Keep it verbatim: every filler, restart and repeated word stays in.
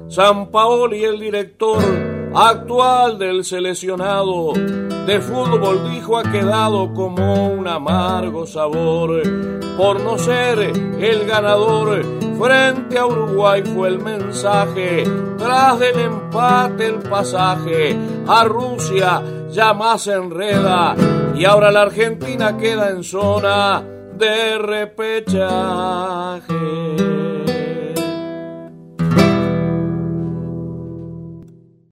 Sampaoli, el director actual del seleccionado de fútbol, dijo: ha quedado como un amargo sabor por no ser el ganador. Frente a Uruguay fue el mensaje, tras del empate el pasaje a Rusia ya más se enreda y ahora la Argentina queda en zona de repechaje.